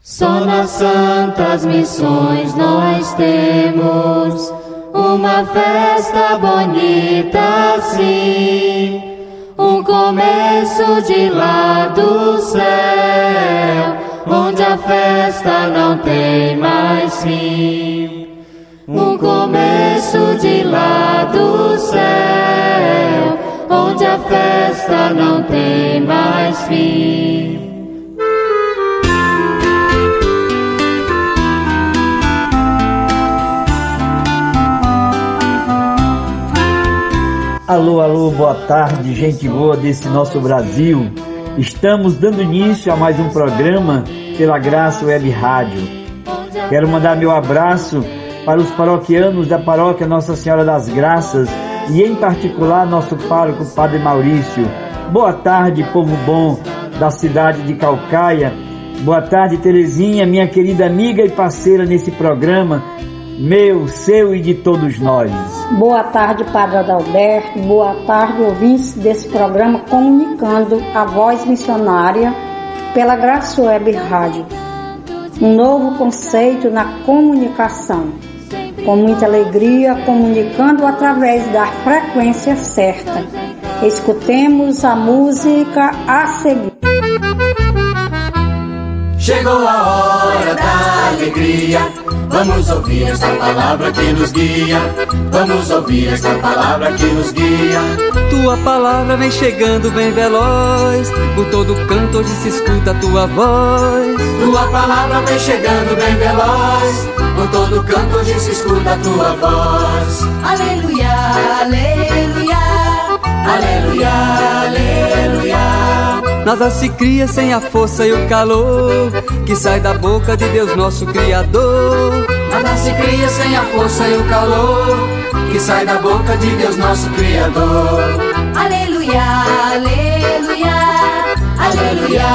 Só nas santas missões nós temos uma festa bonita assim, um começo de lá do céu, onde a festa não tem mais fim. Um começo de lá do céu, onde a festa não tem mais fim. Alô, alô, boa tarde, gente boa desse nosso Brasil. Estamos dando início a mais um programa pela Graça Web Rádio. Quero mandar meu abraço para os paroquianos da paróquia Nossa Senhora das Graças e em particular nosso pároco Padre Maurício. Boa tarde, povo bom da cidade de Caucaia. Boa tarde, Terezinha, minha querida amiga e parceira nesse programa, meu, seu e de todos nós. Boa tarde, Padre Adalberto. Boa tarde, ouvintes desse programa Comunicando a Voz Missionária pela Graça Web Rádio. Um novo conceito na comunicação. Com muita alegria, comunicando através da frequência certa. Escutemos a música a seguir. Chegou a hora da alegria, vamos ouvir esta palavra que nos guia, vamos ouvir esta palavra que nos guia. Tua palavra vem chegando bem veloz, por todo canto hoje se escuta a tua voz. Tua palavra vem chegando bem veloz, por todo canto hoje se escuta a tua voz. Aleluia, aleluia, aleluia, aleluia. Nada se cria sem a força e o calor que sai da boca de Deus nosso Criador. Nada se cria sem a força e o calor que sai da boca de Deus nosso Criador. Aleluia, aleluia, aleluia,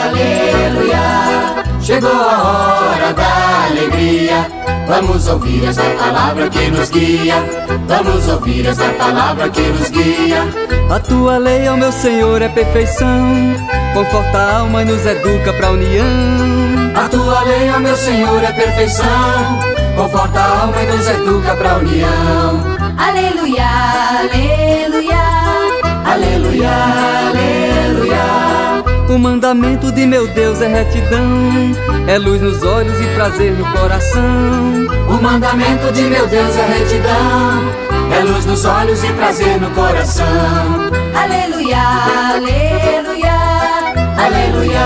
aleluia. Chegou a hora da alegria, vamos ouvir esta palavra que nos guia, vamos ouvir esta palavra que nos guia. A tua lei, ó meu Senhor, é perfeição, conforta a alma e nos educa pra união. A tua lei, ó meu Senhor, é perfeição, conforta a alma e nos educa pra união. Aleluia, aleluia, aleluia, aleluia. O mandamento de meu Deus é retidão, é luz nos olhos e prazer no coração. O mandamento de meu Deus é retidão, é luz nos olhos e prazer no coração. Aleluia, aleluia, aleluia,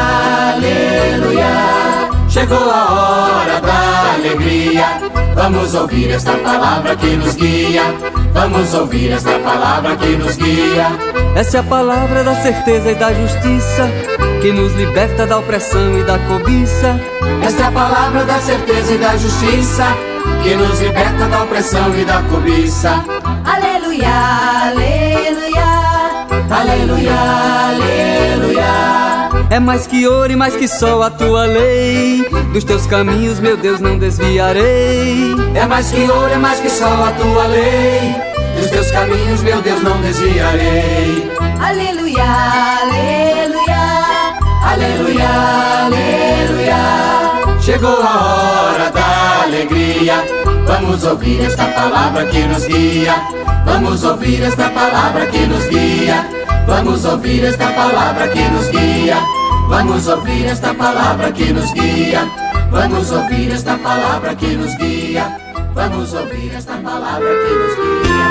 aleluia. Chegou a hora da alegria, vamos ouvir esta palavra que nos guia, vamos ouvir esta palavra que nos guia. Essa é a palavra da certeza e da justiça, que nos liberta da opressão e da cobiça. Esta é a palavra da certeza e da justiça, que nos liberta da opressão e da cobiça. Aleluia, aleluia, aleluia, aleluia. É mais que ouro e mais que sol a tua lei, dos teus caminhos, meu Deus, não desviarei. É mais que ouro, é mais que sol a tua lei, dos teus caminhos, meu Deus, não desviarei. Aleluia, aleluia, aleluia, aleluia. Chegou a hora da alegria, vamos ouvir esta palavra que nos guia, vamos ouvir esta palavra que nos guia, vamos ouvir esta palavra que nos guia, vamos ouvir esta palavra que nos guia, vamos ouvir esta palavra que nos guia, vamos ouvir esta palavra que nos guia.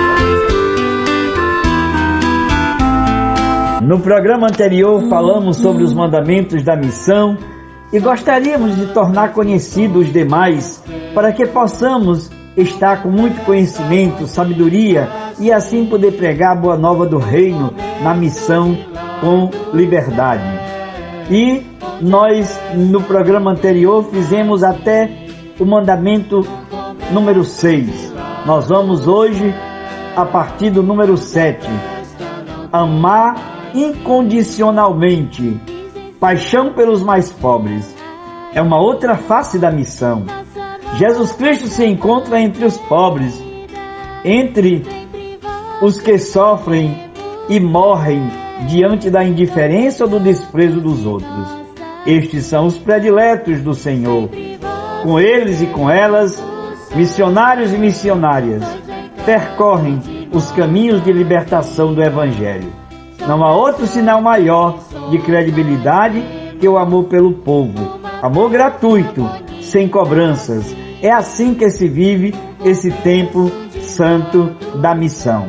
No programa anterior falamos sobre os mandamentos da missão e gostaríamos de tornar conhecidos os demais para que possamos estar com muito conhecimento, sabedoria e assim poder pregar a boa nova do reino na missão com liberdade. E nós no programa anterior fizemos até o mandamento número 6. Nós vamos hoje a partir do número 7. Amar incondicionalmente, paixão pelos mais pobres. É uma outra face da missão. Jesus Cristo se encontra entre os pobres, entre os que sofrem e morrem diante da indiferença ou do desprezo dos outros. Estes são os prediletos do Senhor. Com eles e com elas, missionários e missionárias percorrem os caminhos de libertação do Evangelho. Não há outro sinal maior de credibilidade que o amor pelo povo. Amor gratuito, sem cobranças. É assim que se vive esse tempo santo da missão.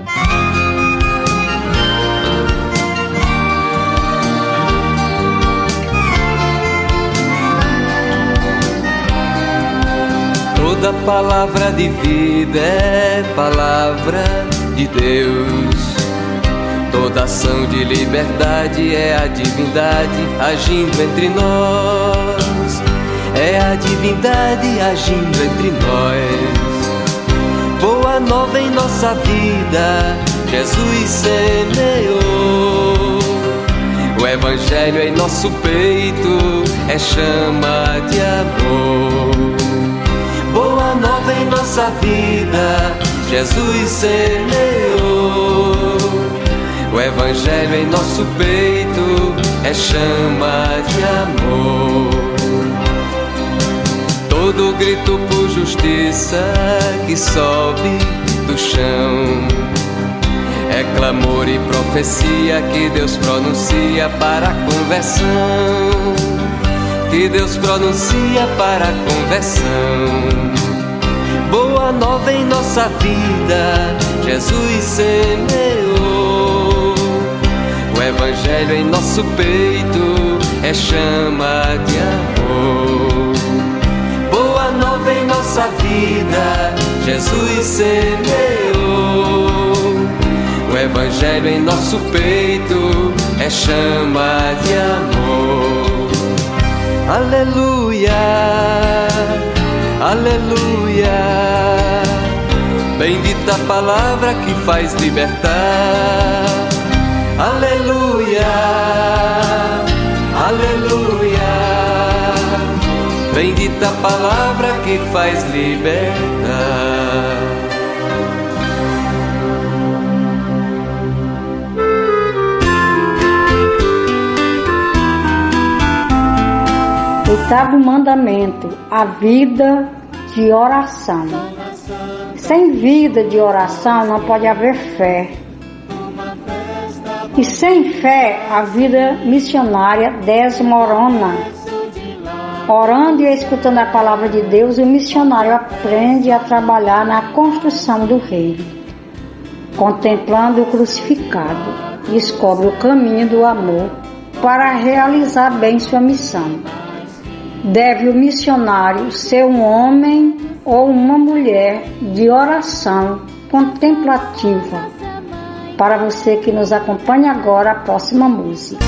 Toda palavra de vida é palavra de Deus. Toda ação de liberdade é a divindade agindo entre nós. É a divindade agindo entre nós. Boa nova em nossa vida, Jesus semeou. O Evangelho em nosso peito é chama de amor. Boa nova em nossa vida, Jesus semeou. O Evangelho em nosso peito é chama de amor. Todo grito por justiça que sobe do chão é clamor e profecia que Deus pronuncia para a conversão. Que Deus pronuncia para a conversão. Boa nova em nossa vida, Jesus semeou. O Evangelho em nosso peito é chama de amor. Boa nova em nossa vida, Jesus semeou. O Evangelho em nosso peito é chama de amor. Aleluia, aleluia. Bendita a palavra que faz libertar. Aleluia, aleluia. Bendita a palavra que faz libertar. Oitavo mandamento, a vida de oração. Sem vida de oração não pode haver fé. E sem fé a vida missionária desmorona. Orando e escutando a palavra de Deus, o missionário aprende a trabalhar na construção do reino. Contemplando o crucificado, descobre o caminho do amor para realizar bem sua missão. Deve o missionário ser um homem ou uma mulher de oração contemplativa. Para você que nos acompanha agora, a próxima música.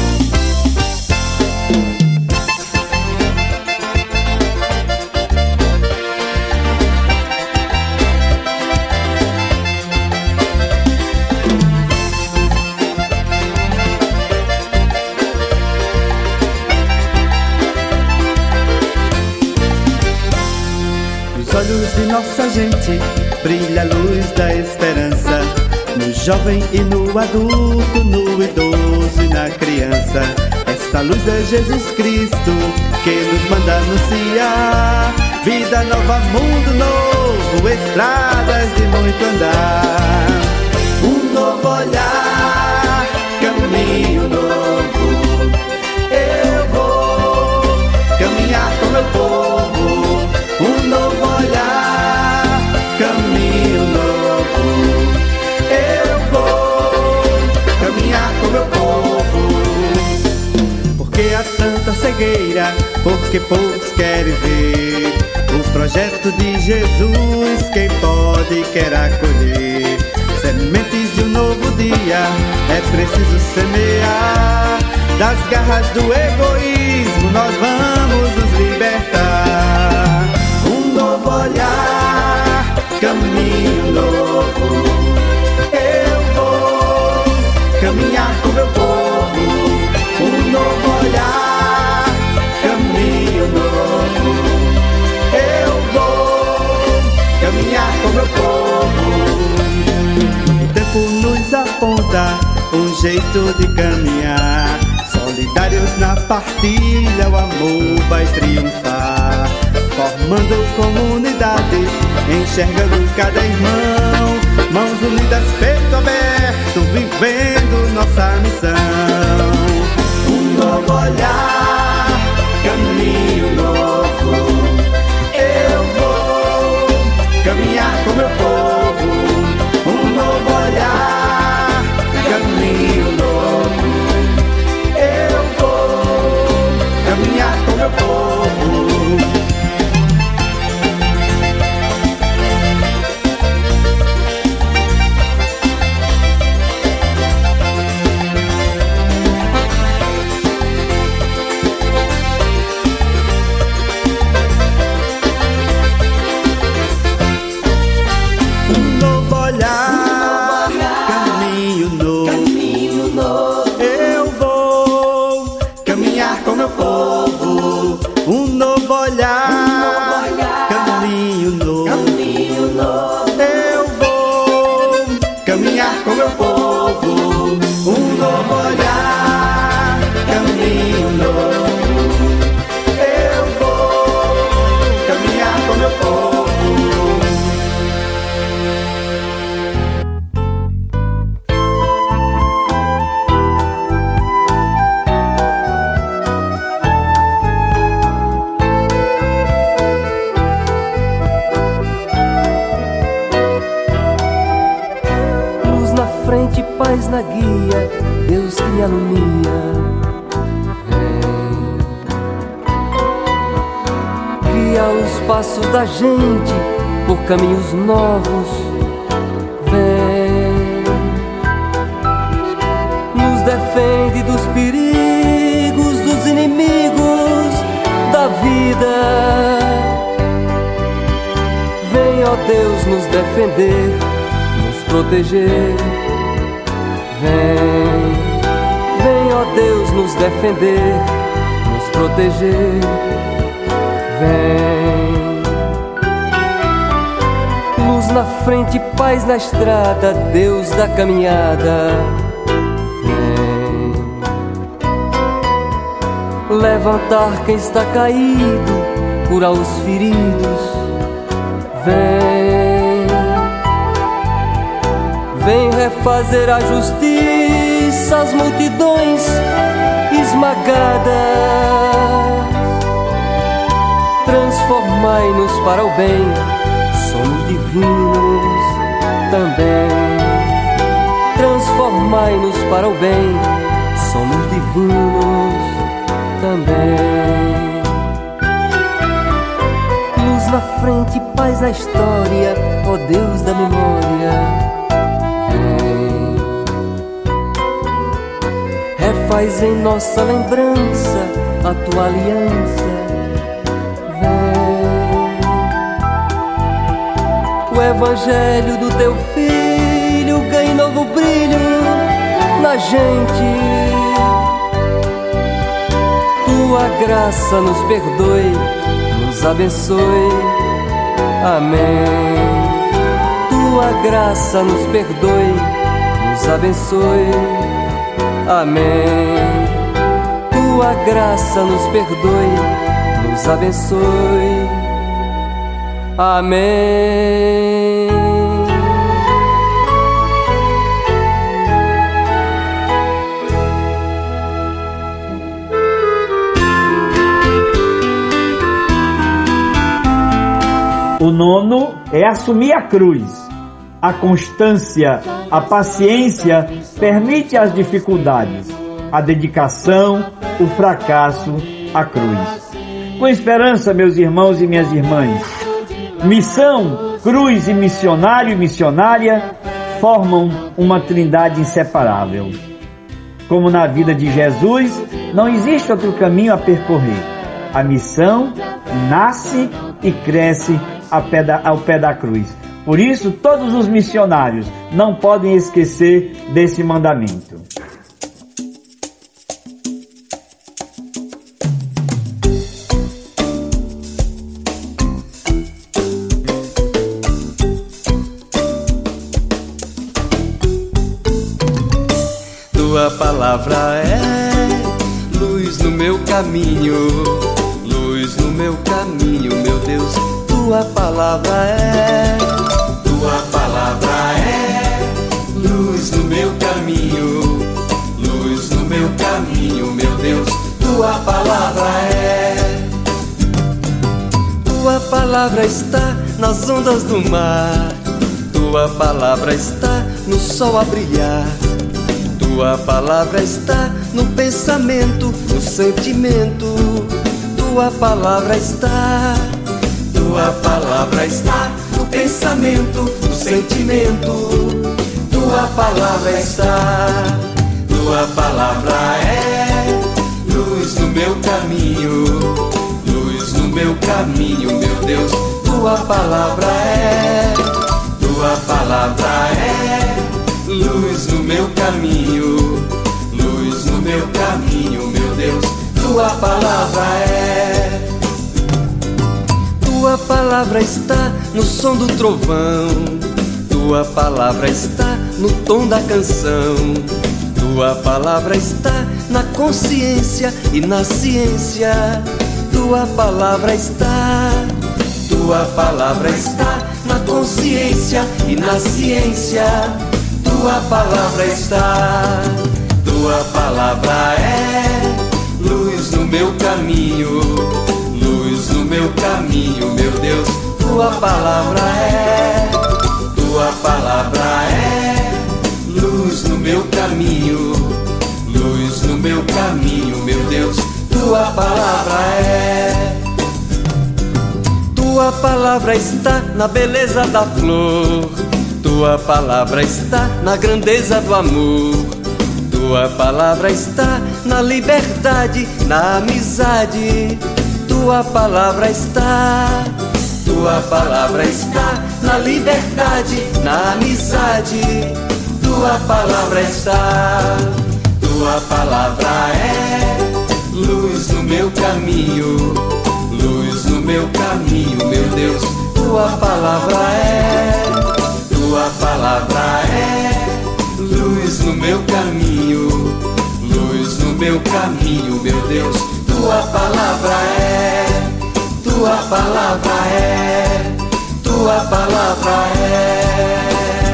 Nos olhos de nossa gente brilha a luz da esperança. No jovem e no adulto, no idoso e na criança. Esta luz é Jesus Cristo que nos manda anunciar vida nova, mundo novo, estradas de muito andar. Um novo olhar, caminho novo. Eu vou caminhar com meu povo. Um novo olhar, caminho novo. Eu vou caminhar com meu povo. Porque há tanta cegueira, porque poucos querem ver o projeto de Jesus. Quem pode quer acolher sementes de um novo dia. É preciso semear. Das garras do egoísmo nós vamos nos libertar. Um novo olhar, caminho novo. Eu vou caminhar com meu povo. Um novo olhar, caminho novo. Eu vou caminhar com meu povo. O tempo nos aponta um jeito de caminhar, solidários mas na partilha o amor vai triunfar, formando comunidades, enxergando cada irmão, mãos unidas, peito aberto, vivendo nossa missão. Um novo olhar, caminho novo, eu vou caminhar com meu povo. Um novo olhar, caminho novo, eu vou caminhar com meu povo. Paz na guia, Deus que me alumia. Vem, guia os passos da gente por caminhos novos. Vem, nos defende dos perigos, dos inimigos da vida. Vem, ó Deus, nos defender, nos proteger. Vem, ó Deus, nos defender, nos proteger. Vem, luz na frente, paz na estrada, Deus da caminhada. Vem, levantar quem está caído, curar os feridos. Vem refazer a justiça, as multidões esmagadas. Transformai-nos para o bem, somos divinos também. Transformai-nos para o bem, somos divinos também. Luz na frente, paz na história, ó Deus da memória. Refaz em nossa lembrança a tua aliança. Vem, o evangelho do teu filho ganha novo brilho na gente. Tua graça nos perdoe, nos abençoe. Amém. Tua graça nos perdoe, nos abençoe. Amém. Tua graça nos perdoe, nos abençoe. Amém. O nono é assumir a cruz. A constância, a paciência permite as dificuldades, a dedicação, o fracasso, a cruz. Com esperança, meus irmãos e minhas irmãs, missão, cruz e missionário e missionária formam uma trindade inseparável. Como na vida de Jesus, não existe outro caminho a percorrer. A missão nasce e cresce ao pé da cruz. Por isso, todos os missionários não podem esquecer desse mandamento. Tua palavra é luz no caminho, luz no meu caminho, meu Deus, tua palavra é. Tua palavra é luz no meu caminho, luz no meu caminho, meu Deus, tua palavra é. Tua palavra está nas ondas do mar, tua palavra está no sol a brilhar, tua palavra está no pensamento, no sentimento, tua palavra está. Tua palavra está no pensamento, no sentimento, tua palavra está. Tua palavra é luz no meu caminho, luz no meu caminho, meu Deus, tua palavra é. Tua palavra é luz no meu caminho, luz no meu caminho, meu Deus, tua palavra é. Tua palavra está no som do trovão, tua palavra está no tom da canção, tua palavra está na consciência e na ciência, tua palavra está. Tua palavra está na consciência e na ciência, tua palavra está. Tua palavra é luz no meu caminho, luz no meu caminho, meu Deus, tua palavra é. Tua palavra é luz no meu caminho, luz no meu caminho, meu Deus, tua palavra é. Tua palavra está na beleza da flor, tua palavra está na grandeza do amor, tua palavra está na liberdade, na amizade, tua palavra está. Tua palavra está na liberdade, na amizade, tua palavra está. Tua palavra é luz no meu caminho, luz no meu caminho, meu Deus, tua palavra é. Tua palavra é luz no meu caminho, luz no meu caminho, meu Deus, tua palavra é. Tua palavra é, tua palavra é.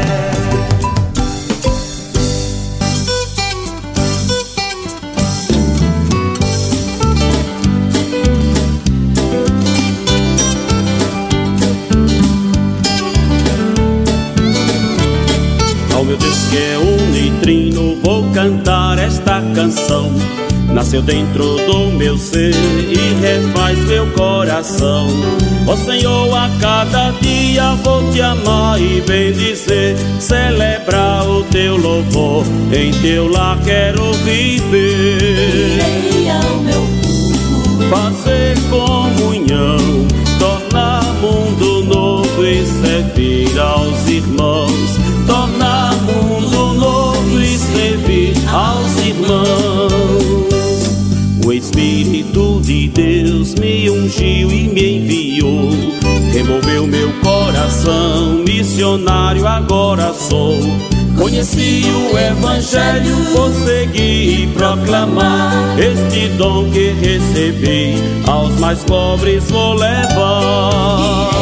Oh meu Deus, que é um nitrino, vou cantar esta canção. Nasceu dentro do meu ser e refaz meu coração. Ó Senhor, a cada dia vou te amar e bendizer, celebrar o teu louvor, em teu lar quero viver. Irei ao meu povo, fazer comunhão, tornar mundo novo e servir aos irmãos. Tornar mundo novo e servir aos irmãos. O Espírito de Deus me ungiu e me enviou, removeu meu coração, missionário agora sou. Conheci o Evangelho, vou seguir e proclamar, este dom que recebi, aos mais pobres vou levar.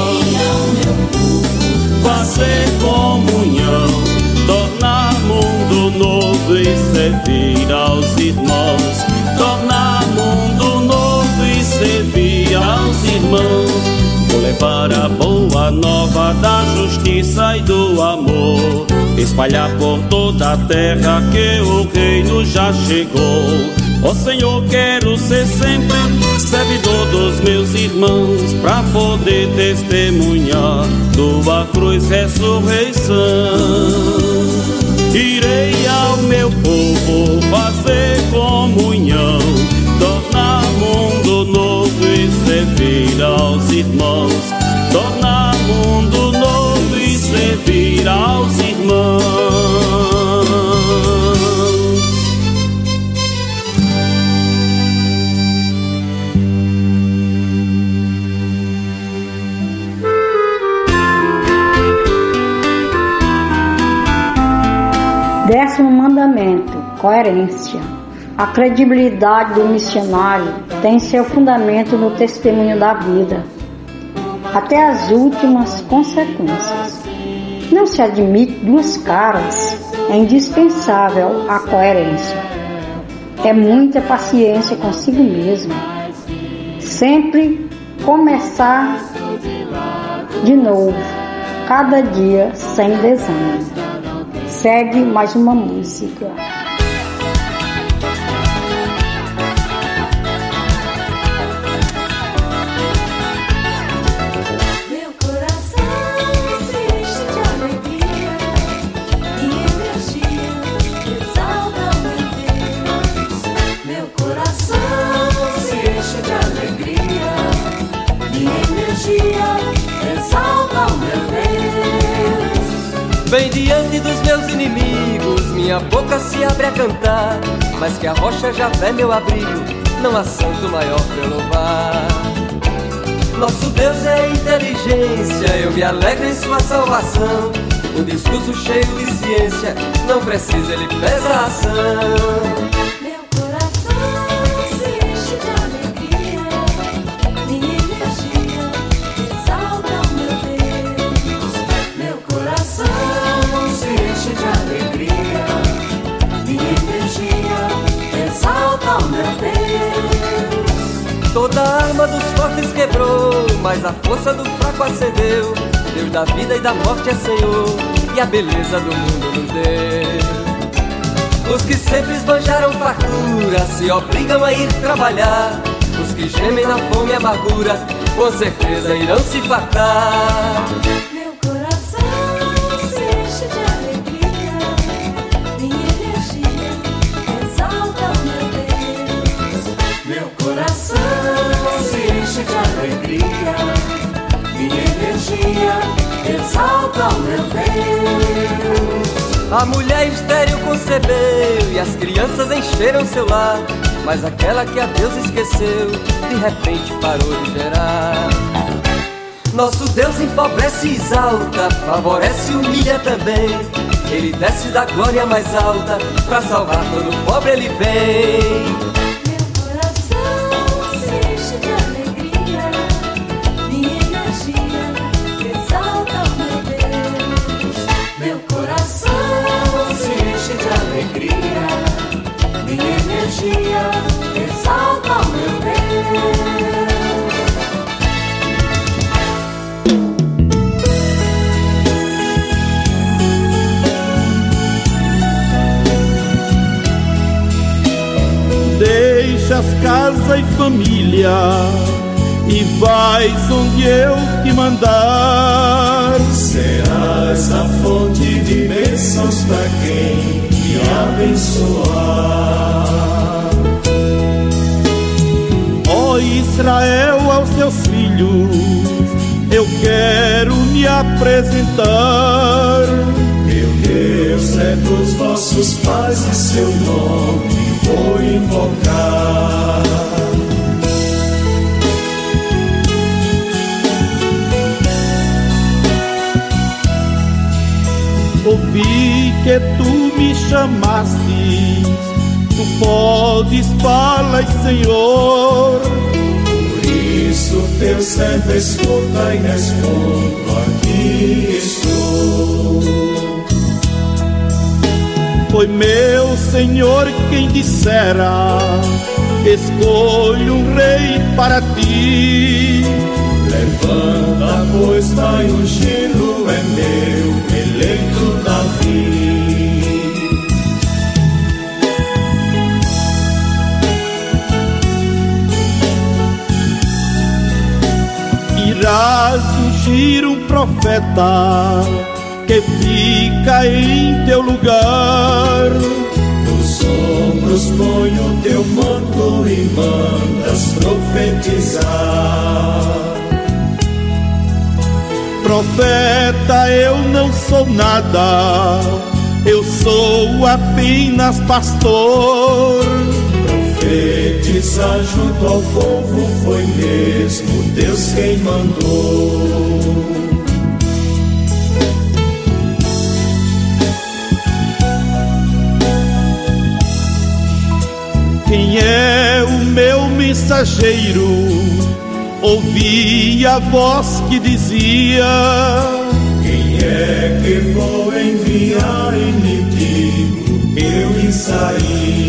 Fazer comunhão, tornar mundo novo e servir aos irmãos. Tornar mundo novo e servir aos irmãos. Vou levar a boa nova da justiça e do amor, espalhar por toda a terra que o reino já chegou. Ó Senhor, quero ser sempre servidor dos meus irmãos, pra poder testemunhar tua cruz, ressurreição. Irei ao meu povo fazer comunhão, tornar mundo novo e servir aos irmãos. Tornar mundo novo e servir aos irmãos. Décimo mandamento, coerência. A credibilidade do missionário tem seu fundamento no testemunho da vida, até as últimas consequências. Não se admite duas caras, é indispensável a coerência. É muita paciência consigo mesmo. Sempre começar de novo, cada dia sem desânimo. Segue mais uma música. Bem diante dos meus inimigos, minha boca se abre a cantar. Mas que a rocha já é meu abrigo, não há santo maior pra eu louvar. Nosso Deus é inteligência, eu me alegro em sua salvação. Um discurso cheio de ciência, não precisa, ele pesa a ação. Toda a arma dos fortes quebrou, mas a força do fraco acendeu. Deus da vida e da morte é Senhor, e a beleza do mundo nos deu. Os que sempre esbanjaram fartura se obrigam a ir trabalhar. Os que gemem na fome e amargura, com certeza irão se fartar. Exalta o meu Deus. A mulher estéril concebeu e as crianças encheram seu lar. Mas aquela que a Deus esqueceu, de repente parou de gerar. Nosso Deus empobrece e exalta, favorece e humilha também. Ele desce da glória mais alta, pra salvar todo pobre ele vem. Exalta o meu Deus. Deixas casa e família e vais onde eu te mandar. Serás a fonte de bênçãos para quem te abençoar. Ó Israel, aos teus filhos eu quero me apresentar. Meu Deus é dos vossos pais e seu nome vou invocar. Ouvi que tu me chamaste, tu podes falar, Senhor. Por isso teu servo escuta e respondo, aqui estou. Foi meu Senhor quem dissera, escolho um rei para ti. Levanta, pois vai ungí-lo, é meu eleito Davi. Irás ungir um profeta que fica em teu lugar. Nos ombros põe o teu manto e mandas profetizar. Profeta, eu não sou nada, eu sou apenas pastor. Profetizar junto ao povo foi mesmo Deus quem mandou. mensageiro ouvi a voz que dizia: quem é que vou enviar inimigo, eu Isaías?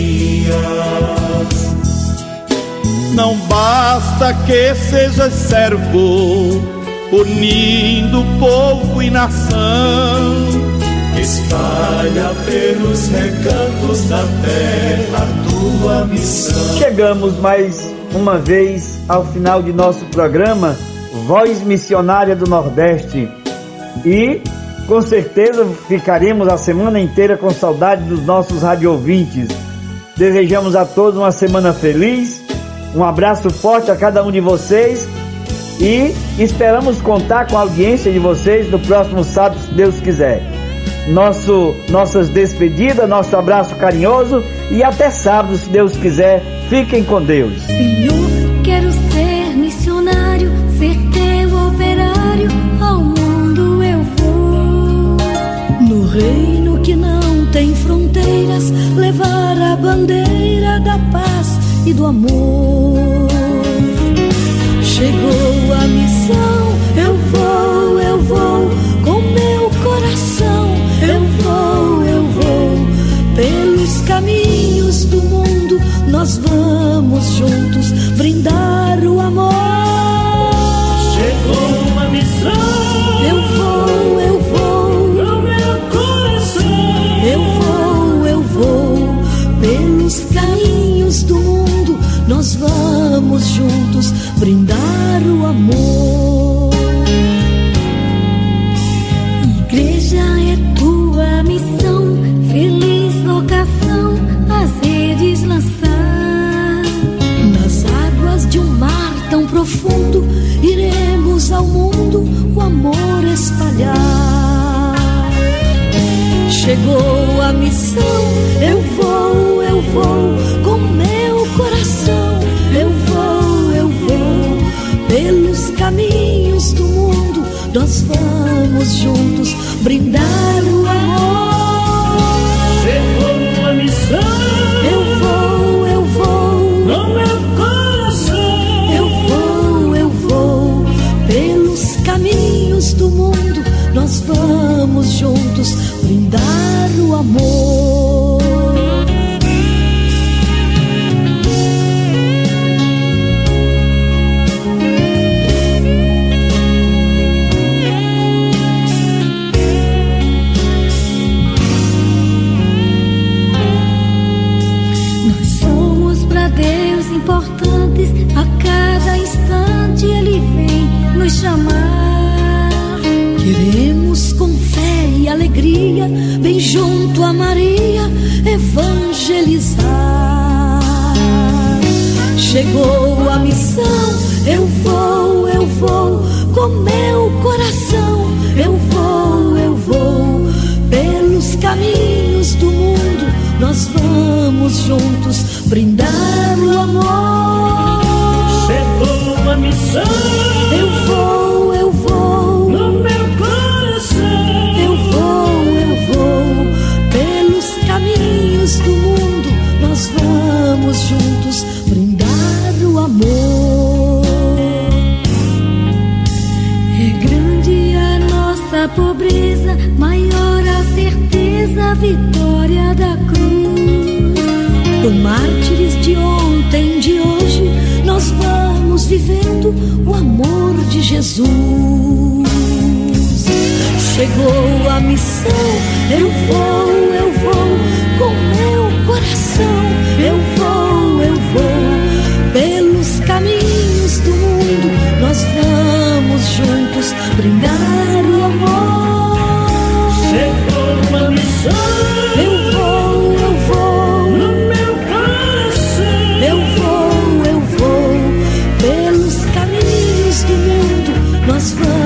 Não basta que sejas servo, unindo povo e nação. Espalha pelos recantos da terra a tua missão. Chegamos mais uma vez ao final de nosso programa Voz Missionária do Nordeste, e com certeza ficaremos a semana inteira com saudade dos nossos radioouvintes. Desejamos a todos uma semana feliz, um abraço forte a cada um de vocês e esperamos contar com a audiência de vocês no próximo sábado, se Deus quiser. Nossas despedidas, nosso abraço carinhoso e até sábado, se Deus quiser. Fiquem com Deus. Senhor, quero ser missionário, ser teu operário, ao mundo eu vou. No reino que não tem fronteiras, levar a bandeira da paz e do amor. Chegou a missão, eu vou, com meu coração, eu vou, pelos caminhos do mundo, nós vamos juntos brindar o amor. Chegou a missão, eu vou, com meu coração, eu vou, pelos caminhos do mundo, nós vamos juntos brindar o amor. Igreja é tua missão, feliz vocação, as redes lançar. Nas águas de um mar tão profundo, iremos ao mundo o amor espalhar. Chegou a missão, eu vou, com meu coração, eu vou, pelos caminhos do mundo, nós vamos juntos brindar o amor. chegou a missão, Eu vou, com meu coração, eu vou, pelos caminhos do mundo, nós vamos juntos brindar o amor. Importantes, a cada instante Ele vem nos chamar. Queremos com fé e alegria, bem junto a Maria, evangelizar. Chegou a missão, eu vou, com meu coração, eu vou, pelos caminhos do mundo, nós vamos juntos brindar o amor. chegou a missão, Eu vou, no meu coração, eu vou, pelos caminhos do mundo, nós vamos juntos brindar o amor. É grande a nossa pobreza, maior a certeza, a vitória da cruz. Com mártires de ontem, de hoje, nós vamos vivendo o amor de Jesus. Chegou a missão, eu vou, com meu coração, eu vou, pelos caminhos do mundo, nós vamos juntos brindar o amor. chegou a missão, Eu vou, no meu coração, eu vou, pelos caminhos do mundo, nós vamos